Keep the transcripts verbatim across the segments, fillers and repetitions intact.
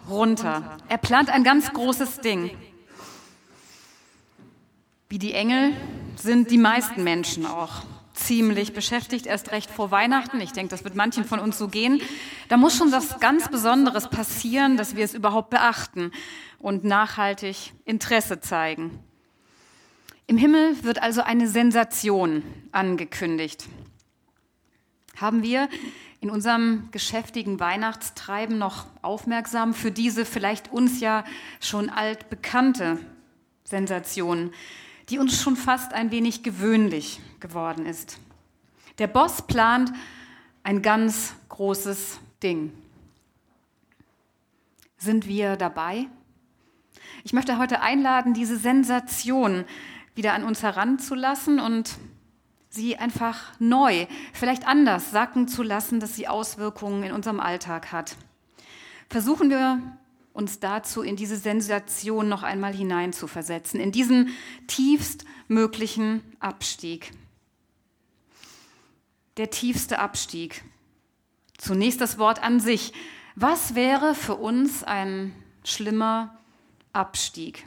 runter. Er plant ein ganz großes Ding. Wie die Engel sind die meisten Menschen auch ziemlich beschäftigt, erst recht vor Weihnachten. Ich denke, das wird manchen von uns so gehen. Da muss schon was ganz Besonderes passieren, dass wir es überhaupt beachten und nachhaltig Interesse zeigen. Im Himmel wird also eine Sensation angekündigt. Haben wir in unserem geschäftigen Weihnachtstreiben noch aufmerksam für diese vielleicht uns ja schon altbekannte Sensation, die uns schon fast ein wenig gewöhnlich geworden ist? Der Boss plant ein ganz großes Ding. Sind wir dabei? Ich möchte heute einladen, diese Sensation wieder an uns heranzulassen und sie einfach neu, vielleicht anders sacken zu lassen, dass sie Auswirkungen in unserem Alltag hat. Versuchen wir uns dazu in diese Sensation noch einmal hineinzuversetzen, in diesen tiefstmöglichen Abstieg. Der tiefste Abstieg. Zunächst das Wort an sich. Was wäre für uns ein schlimmer Abstieg?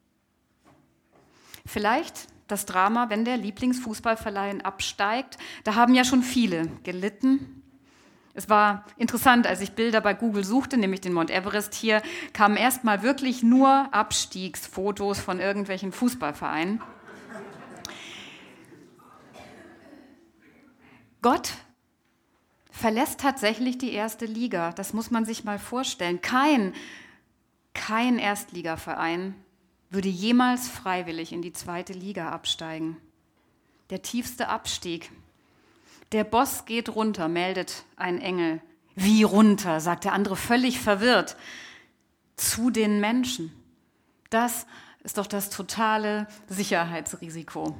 Vielleicht das Drama, wenn der Lieblingsfußballverein absteigt. Da haben ja schon viele gelitten. Es war interessant, als ich Bilder bei Google suchte, nämlich den Mount Everest hier, kamen erstmal wirklich nur Abstiegsfotos von irgendwelchen Fußballvereinen. Gott verlässt tatsächlich die erste Liga. Das muss man sich mal vorstellen. Kein, kein Erstligaverein würde jemals freiwillig in die zweite Liga absteigen. Der tiefste Abstieg. Der Boss geht runter, meldet ein Engel. Wie runter, sagt der andere völlig verwirrt. Zu den Menschen. Das ist doch das totale Sicherheitsrisiko.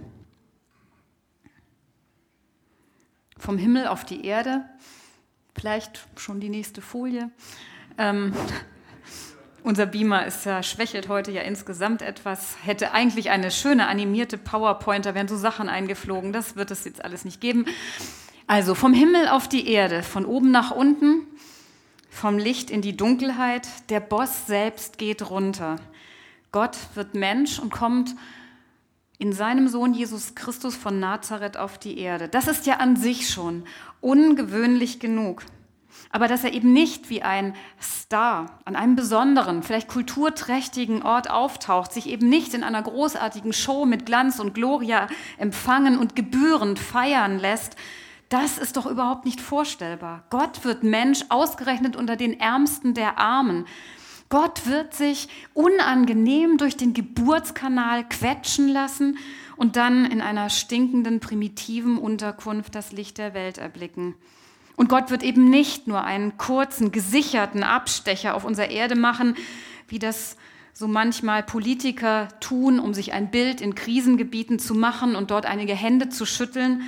Vom Himmel auf die Erde, vielleicht schon die nächste Folie. Ähm, unser Beamer ist ja, schwächelt heute ja insgesamt etwas, hätte eigentlich eine schöne animierte PowerPoint, da wären so Sachen eingeflogen, das wird es jetzt alles nicht geben. Also vom Himmel auf die Erde, von oben nach unten, vom Licht in die Dunkelheit, der Boss selbst geht runter. Gott wird Mensch und kommt in seinem Sohn Jesus Christus von Nazareth auf die Erde. Das ist ja an sich schon ungewöhnlich genug. Aber dass er eben nicht wie ein Star an einem besonderen, vielleicht kulturträchtigen Ort auftaucht, sich eben nicht in einer großartigen Show mit Glanz und Gloria empfangen und gebührend feiern lässt, das ist doch überhaupt nicht vorstellbar. Gott wird Mensch, ausgerechnet unter den Ärmsten der Armen. Gott wird sich unangenehm durch den Geburtskanal quetschen lassen und dann in einer stinkenden, primitiven Unterkunft das Licht der Welt erblicken. Und Gott wird eben nicht nur einen kurzen, gesicherten Abstecher auf unserer Erde machen, wie das so manchmal Politiker tun, um sich ein Bild in Krisengebieten zu machen und dort einige Hände zu schütteln.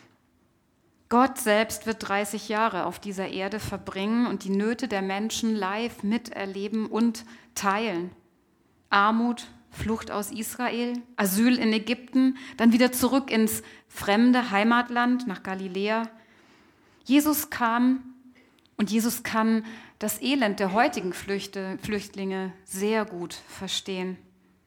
Gott selbst wird dreißig Jahre auf dieser Erde verbringen und die Nöte der Menschen live miterleben und teilen. Armut, Flucht aus Israel, Asyl in Ägypten, dann wieder zurück ins fremde Heimatland nach Galiläa. Jesus kam und Jesus kann das Elend der heutigen Flüchte, Flüchtlinge sehr gut verstehen.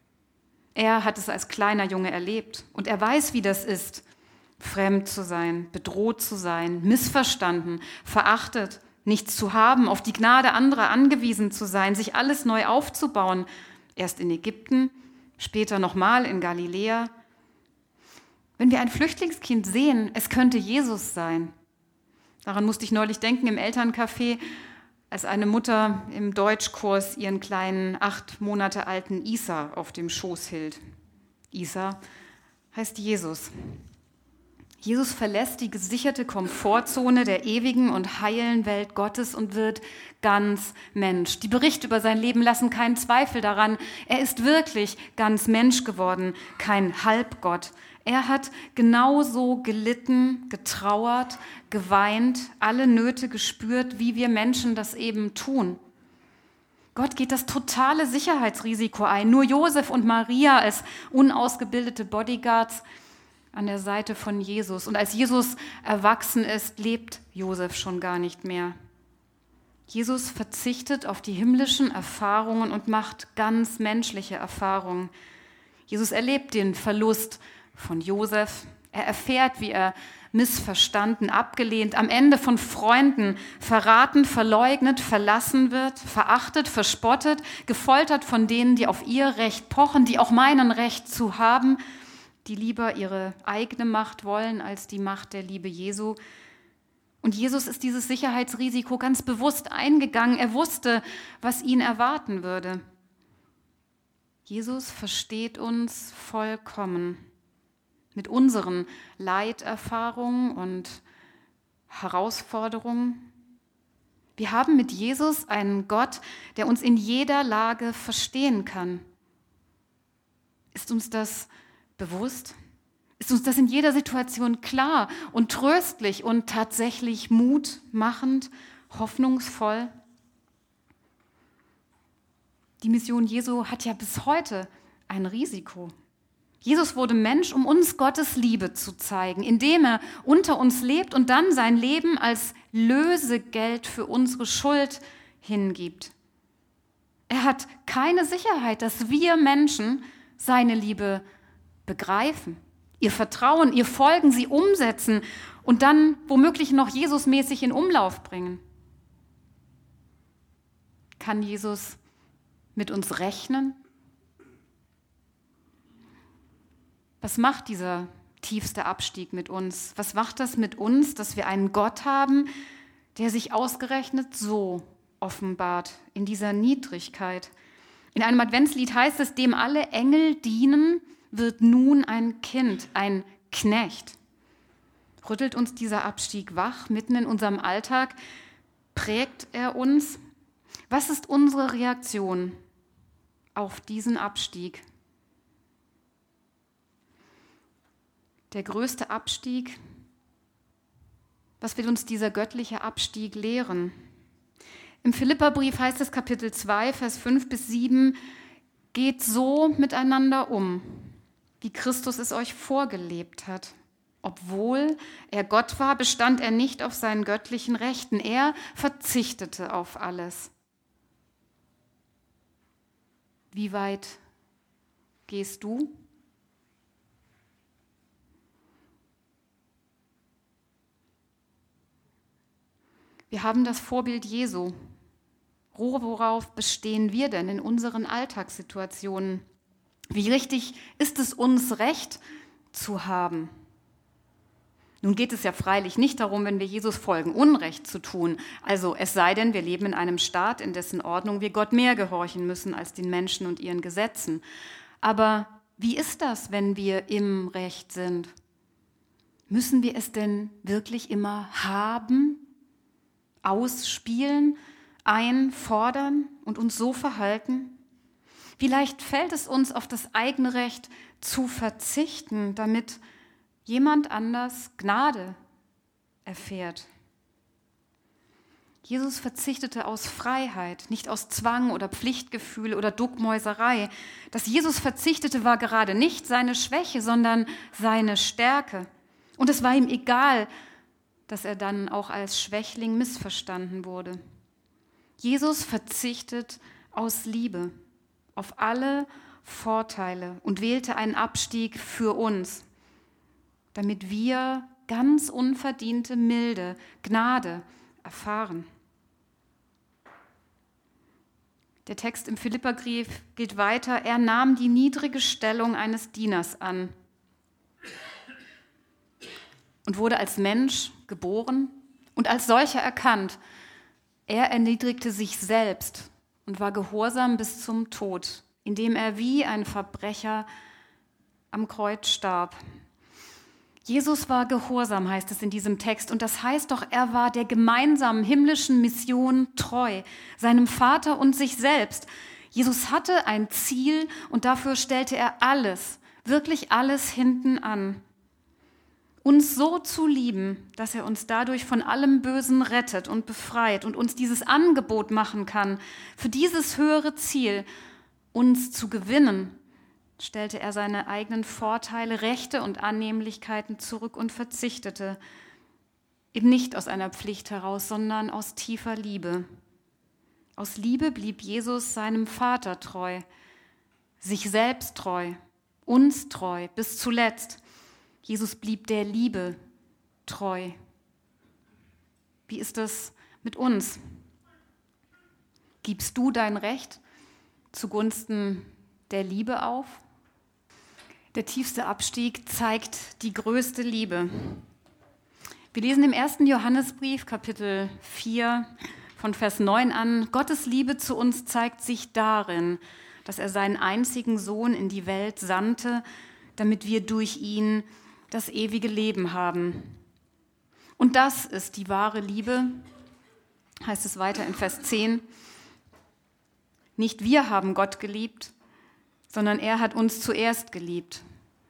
Er hat es als kleiner Junge erlebt und er weiß, wie das ist, fremd zu sein, bedroht zu sein, missverstanden, verachtet, nichts zu haben, auf die Gnade anderer angewiesen zu sein, sich alles neu aufzubauen. Erst in Ägypten, später nochmal in Galiläa. Wenn wir ein Flüchtlingskind sehen, es könnte Jesus sein. Daran musste ich neulich denken im Elterncafé, als eine Mutter im Deutschkurs ihren kleinen, acht Monate alten Isa auf dem Schoß hielt. Isa heißt Jesus. Jesus verlässt die gesicherte Komfortzone der ewigen und heilen Welt Gottes und wird ganz Mensch. Die Berichte über sein Leben lassen keinen Zweifel daran. Er ist wirklich ganz Mensch geworden, kein Halbgott. Er hat genauso gelitten, getrauert, geweint, alle Nöte gespürt, wie wir Menschen das eben tun. Gott geht das totale Sicherheitsrisiko ein. Nur Josef und Maria als unausgebildete Bodyguards an der Seite von Jesus. Und als Jesus erwachsen ist, lebt Josef schon gar nicht mehr. Jesus verzichtet auf die himmlischen Erfahrungen und macht ganz menschliche Erfahrungen. Jesus erlebt den Verlust von Josef. Er erfährt, wie er missverstanden, abgelehnt, am Ende von Freunden verraten, verleugnet, verlassen wird, verachtet, verspottet, gefoltert von denen, die auf ihr Recht pochen, die auch meinen, Recht zu haben, die lieber ihre eigene Macht wollen als die Macht der Liebe Jesu. Und Jesus ist dieses Sicherheitsrisiko ganz bewusst eingegangen. Er wusste, was ihn erwarten würde. Jesus versteht uns vollkommen mit unseren Leiterfahrungen und Herausforderungen. Wir haben mit Jesus einen Gott, der uns in jeder Lage verstehen kann. Ist uns das bewusst? Ist uns das in jeder Situation klar und tröstlich und tatsächlich mutmachend, hoffnungsvoll? Die Mission Jesu hat ja bis heute ein Risiko. Jesus wurde Mensch, um uns Gottes Liebe zu zeigen, indem er unter uns lebt und dann sein Leben als Lösegeld für unsere Schuld hingibt. Er hat keine Sicherheit, dass wir Menschen seine Liebe begreifen, ihr Vertrauen, ihr Folgen, sie umsetzen und dann womöglich noch Jesusmäßig in Umlauf bringen. Kann Jesus mit uns rechnen? Was macht dieser tiefste Abstieg mit uns? Was macht das mit uns, dass wir einen Gott haben, der sich ausgerechnet so offenbart, in dieser Niedrigkeit? In einem Adventslied heißt es, dem alle Engel dienen, wird nun ein Kind, ein Knecht. Rüttelt uns dieser Abstieg wach, mitten in unserem Alltag? Prägt er uns? Was ist unsere Reaktion auf diesen Abstieg? Der größte Abstieg, was will uns dieser göttliche Abstieg lehren? Im Philipperbrief heißt es Kapitel zwei, Vers fünf bis sieben, geht so miteinander um, wie Christus es euch vorgelebt hat. Obwohl er Gott war, bestand er nicht auf seinen göttlichen Rechten. Er verzichtete auf alles. Wie weit gehst du? Wir haben das Vorbild Jesu. Worauf bestehen wir denn in unseren Alltagssituationen? Wie richtig ist es uns, Recht zu haben? Nun geht es ja freilich nicht darum, wenn wir Jesus folgen, Unrecht zu tun. Also es sei denn, wir leben in einem Staat, in dessen Ordnung wir Gott mehr gehorchen müssen als den Menschen und ihren Gesetzen. Aber wie ist das, wenn wir im Recht sind? Müssen wir es denn wirklich immer haben, ausspielen, einfordern und uns so verhalten? Vielleicht fällt es uns auf das eigene Recht zu verzichten, damit jemand anders Gnade erfährt. Jesus verzichtete aus Freiheit, nicht aus Zwang oder Pflichtgefühl oder Duckmäuserei. Dass Jesus verzichtete, war gerade nicht seine Schwäche, sondern seine Stärke. Und es war ihm egal, dass er dann auch als Schwächling missverstanden wurde. Jesus verzichtet aus Liebe auf alle Vorteile und wählte einen Abstieg für uns, damit wir ganz unverdiente Milde, Gnade erfahren. Der Text im Philipperbrief geht weiter. Er nahm die niedrige Stellung eines Dieners an und wurde als Mensch geboren und als solcher erkannt. Er erniedrigte sich selbst und war gehorsam bis zum Tod, indem er wie ein Verbrecher am Kreuz starb. Jesus war gehorsam, heißt es in diesem Text. Und das heißt doch, er war der gemeinsamen himmlischen Mission treu, seinem Vater und sich selbst. Jesus hatte ein Ziel und dafür stellte er alles, wirklich alles hinten an. Uns so zu lieben, dass er uns dadurch von allem Bösen rettet und befreit und uns dieses Angebot machen kann, für dieses höhere Ziel, uns zu gewinnen, stellte er seine eigenen Vorteile, Rechte und Annehmlichkeiten zurück und verzichtete, eben nicht aus einer Pflicht heraus, sondern aus tiefer Liebe. Aus Liebe blieb Jesus seinem Vater treu, sich selbst treu, uns treu, bis zuletzt. Jesus blieb der Liebe treu. Wie ist es mit uns? Gibst du dein Recht zugunsten der Liebe auf? Der tiefste Abstieg zeigt die größte Liebe. Wir lesen im ersten Johannesbrief, Kapitel vier, von Vers neun an: Gottes Liebe zu uns zeigt sich darin, dass er seinen einzigen Sohn in die Welt sandte, damit wir durch ihn das ewige Leben haben. Und das ist die wahre Liebe, heißt es weiter in Vers zehn. Nicht wir haben Gott geliebt, sondern er hat uns zuerst geliebt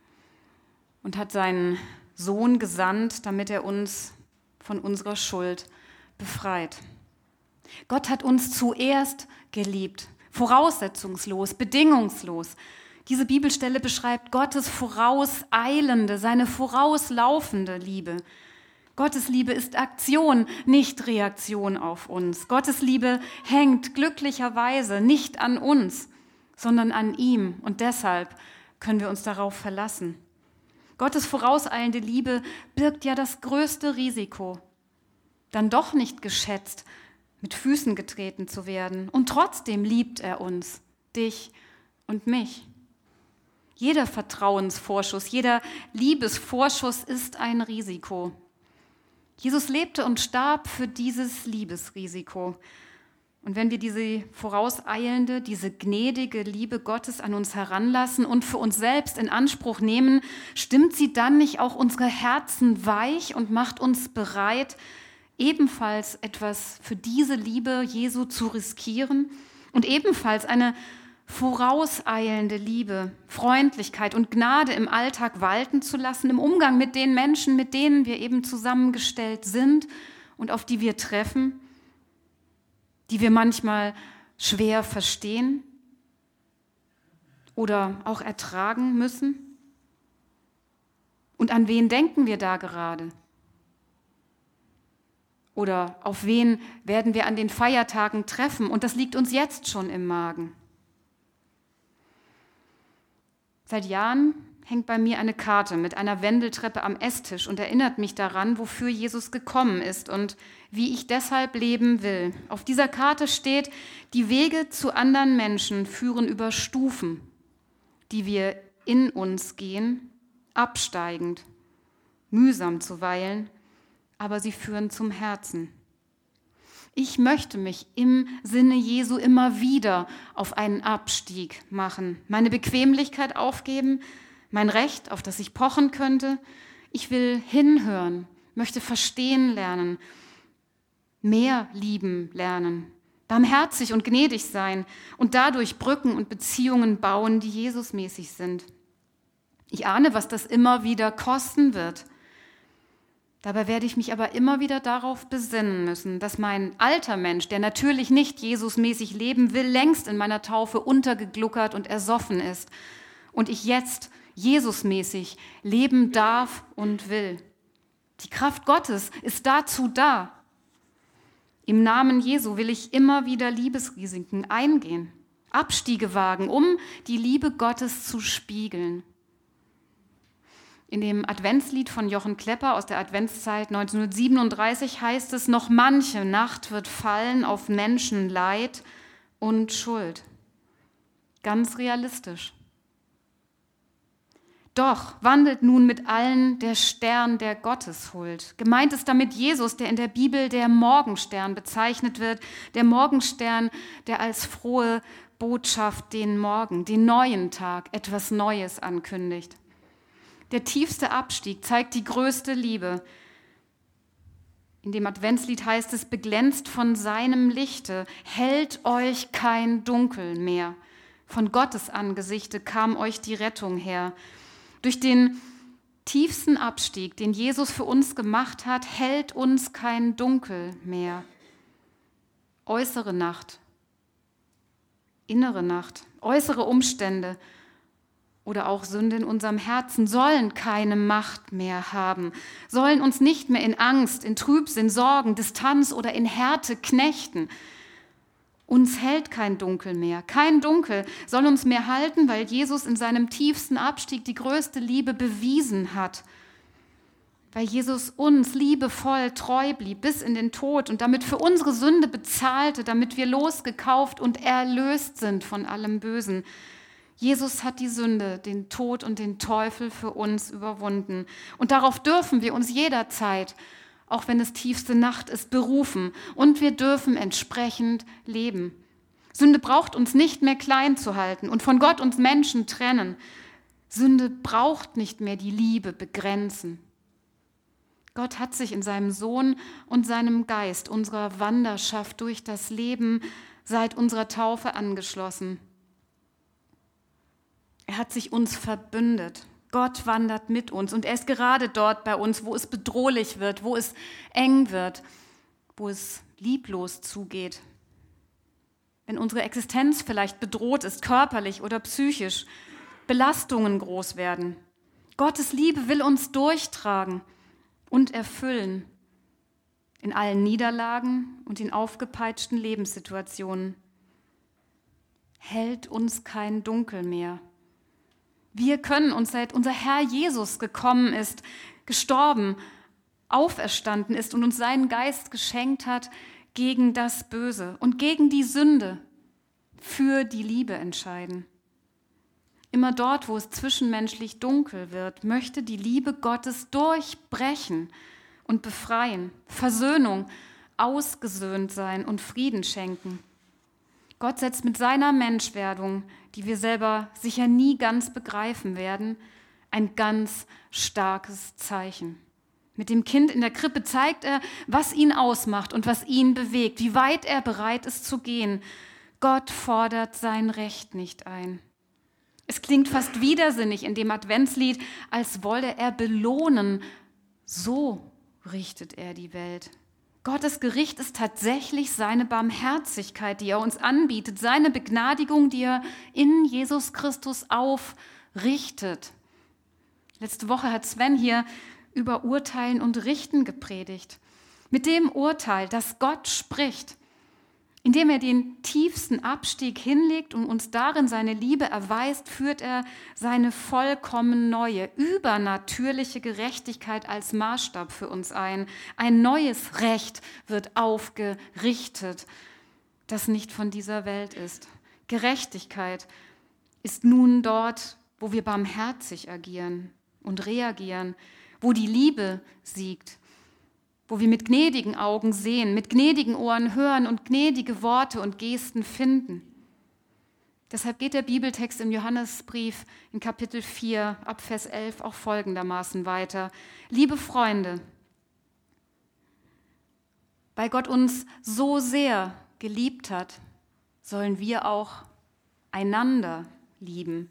und hat seinen Sohn gesandt, damit er uns von unserer Schuld befreit. Gott hat uns zuerst geliebt, voraussetzungslos, bedingungslos. Diese Bibelstelle beschreibt Gottes vorauseilende, seine vorauslaufende Liebe. Gottes Liebe ist Aktion, nicht Reaktion auf uns. Gottes Liebe hängt glücklicherweise nicht an uns, sondern an ihm. Und deshalb können wir uns darauf verlassen. Gottes vorauseilende Liebe birgt ja das größte Risiko, dann doch nicht geschätzt, mit Füßen getreten zu werden. Und trotzdem liebt er uns, dich und mich. Jeder Vertrauensvorschuss, jeder Liebesvorschuss ist ein Risiko. Jesus lebte und starb für dieses Liebesrisiko. Und wenn wir diese vorauseilende, diese gnädige Liebe Gottes an uns heranlassen und für uns selbst in Anspruch nehmen, stimmt sie dann nicht auch unsere Herzen weich und macht uns bereit, ebenfalls etwas für diese Liebe Jesu zu riskieren und ebenfalls eine vorauseilende Liebe, Freundlichkeit und Gnade im Alltag walten zu lassen, im Umgang mit den Menschen, mit denen wir eben zusammengestellt sind und auf die wir treffen, die wir manchmal schwer verstehen oder auch ertragen müssen? Und an wen denken wir da gerade? Oder auf wen werden wir an den Feiertagen treffen? Und das liegt uns jetzt schon im Magen. Seit Jahren hängt bei mir eine Karte mit einer Wendeltreppe am Esstisch und erinnert mich daran, wofür Jesus gekommen ist und wie ich deshalb leben will. Auf dieser Karte steht: Die Wege zu anderen Menschen führen über Stufen, die wir in uns gehen, absteigend, mühsam zuweilen, aber sie führen zum Herzen. Ich möchte mich im Sinne Jesu immer wieder auf einen Abstieg machen, meine Bequemlichkeit aufgeben, mein Recht, auf das ich pochen könnte. Ich will hinhören, möchte verstehen lernen, mehr lieben lernen, barmherzig und gnädig sein und dadurch Brücken und Beziehungen bauen, die Jesusmäßig sind. Ich ahne, was das immer wieder kosten wird. Dabei werde ich mich aber immer wieder darauf besinnen müssen, dass mein alter Mensch, der natürlich nicht Jesusmäßig leben will, längst in meiner Taufe untergegluckert und ersoffen ist und ich jetzt Jesusmäßig leben darf und will. Die Kraft Gottes ist dazu da. Im Namen Jesu will ich immer wieder Liebesrisiken eingehen, Abstiege wagen, um die Liebe Gottes zu spiegeln. In dem Adventslied von Jochen Klepper aus der Adventszeit neunzehnhundertsiebenunddreißig heißt es: Noch manche Nacht wird fallen auf Menschen Leid und Schuld. Ganz realistisch. Doch wandelt nun mit allen der Stern der Gotteshuld. Gemeint ist damit Jesus, der in der Bibel der Morgenstern bezeichnet wird, der Morgenstern, der als frohe Botschaft den Morgen, den neuen Tag, etwas Neues ankündigt. Der tiefste Abstieg zeigt die größte Liebe. In dem Adventslied heißt es: Beglänzt von seinem Lichte, hält euch kein Dunkel mehr. Von Gottes Angesichte kam euch die Rettung her. Durch den tiefsten Abstieg, den Jesus für uns gemacht hat, hält uns kein Dunkel mehr. Äußere Nacht, innere Nacht, äußere Umstände oder auch Sünde in unserem Herzen sollen keine Macht mehr haben, sollen uns nicht mehr in Angst, in Trübsinn, Sorgen, Distanz oder in Härte knechten. Uns hält kein Dunkel mehr. Kein Dunkel soll uns mehr halten, weil Jesus in seinem tiefsten Abstieg die größte Liebe bewiesen hat. Weil Jesus uns liebevoll treu blieb bis in den Tod und damit für unsere Sünde bezahlte, damit wir losgekauft und erlöst sind von allem Bösen. Jesus hat die Sünde, den Tod und den Teufel für uns überwunden. Und darauf dürfen wir uns jederzeit, auch wenn es tiefste Nacht ist, berufen. Und wir dürfen entsprechend leben. Sünde braucht uns nicht mehr klein zu halten und von Gott und Menschen trennen. Sünde braucht nicht mehr die Liebe begrenzen. Gott hat sich in seinem Sohn und seinem Geist unserer Wanderschaft durch das Leben seit unserer Taufe angeschlossen. Er hat sich uns verbündet. Gott wandert mit uns und er ist gerade dort bei uns, wo es bedrohlich wird, wo es eng wird, wo es lieblos zugeht. Wenn unsere Existenz vielleicht bedroht ist, körperlich oder psychisch, Belastungen groß werden. Gottes Liebe will uns durchtragen und erfüllen in allen Niederlagen und in aufgepeitschten Lebenssituationen. Hält uns kein Dunkel mehr. Wir können uns, seit unser Herr Jesus gekommen ist, gestorben, auferstanden ist und uns seinen Geist geschenkt hat, gegen das Böse und gegen die Sünde für die Liebe entscheiden. Immer dort, wo es zwischenmenschlich dunkel wird, möchte die Liebe Gottes durchbrechen und befreien, Versöhnung, ausgesöhnt sein und Frieden schenken. Gott setzt mit seiner Menschwerdung, die wir selber sicher nie ganz begreifen werden, ein ganz starkes Zeichen. Mit dem Kind in der Krippe zeigt er, was ihn ausmacht und was ihn bewegt, wie weit er bereit ist zu gehen. Gott fordert sein Recht nicht ein. Es klingt fast widersinnig in dem Adventslied, als wolle er belohnen. So richtet er die Welt. Gottes Gericht ist tatsächlich seine Barmherzigkeit, die er uns anbietet, seine Begnadigung, die er in Jesus Christus aufrichtet. Letzte Woche hat Sven hier über Urteilen und Richten gepredigt. Mit dem Urteil, das Gott spricht, indem er den tiefsten Abstieg hinlegt und uns darin seine Liebe erweist, führt er seine vollkommen neue, übernatürliche Gerechtigkeit als Maßstab für uns ein. Ein neues Recht wird aufgerichtet, das nicht von dieser Welt ist. Gerechtigkeit ist nun dort, wo wir barmherzig agieren und reagieren, wo die Liebe siegt, wo wir mit gnädigen Augen sehen, mit gnädigen Ohren hören und gnädige Worte und Gesten finden. Deshalb geht der Bibeltext im Johannesbrief in Kapitel vier ab Vers elf auch folgendermaßen weiter. Liebe Freunde, weil Gott uns so sehr geliebt hat, sollen wir auch einander lieben.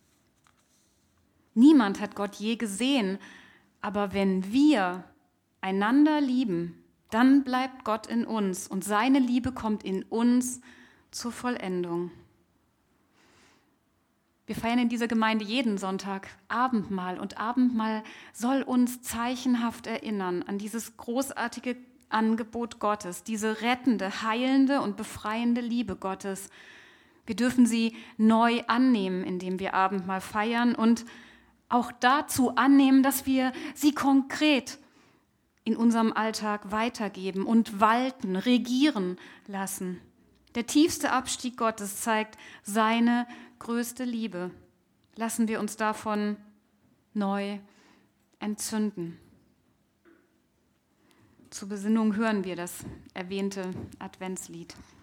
Niemand hat Gott je gesehen, aber wenn wir einander lieben, dann bleibt Gott in uns und seine Liebe kommt in uns zur Vollendung. Wir feiern in dieser Gemeinde jeden Sonntag Abendmahl und Abendmahl soll uns zeichenhaft erinnern an dieses großartige Angebot Gottes, diese rettende, heilende und befreiende Liebe Gottes. Wir dürfen sie neu annehmen, indem wir Abendmahl feiern und auch dazu annehmen, dass wir sie konkret in unserem Alltag weitergeben und walten, regieren lassen. Der tiefste Abstieg Gottes zeigt seine größte Liebe. Lassen wir uns davon neu entzünden. Zur Besinnung hören wir das erwähnte Adventslied.